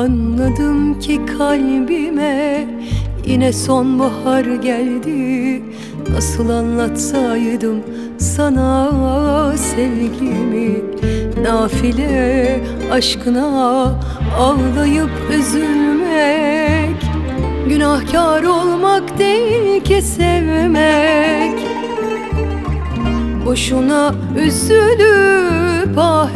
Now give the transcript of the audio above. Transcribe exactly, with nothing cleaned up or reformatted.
Anladım ki kalbime yine sonbahar geldi. Nasıl anlatsaydım sana sevgimi, nafile aşkına ağlayıp üzülmek. Günahkar olmak değil ki sevmek. Boşuna üzülüp ah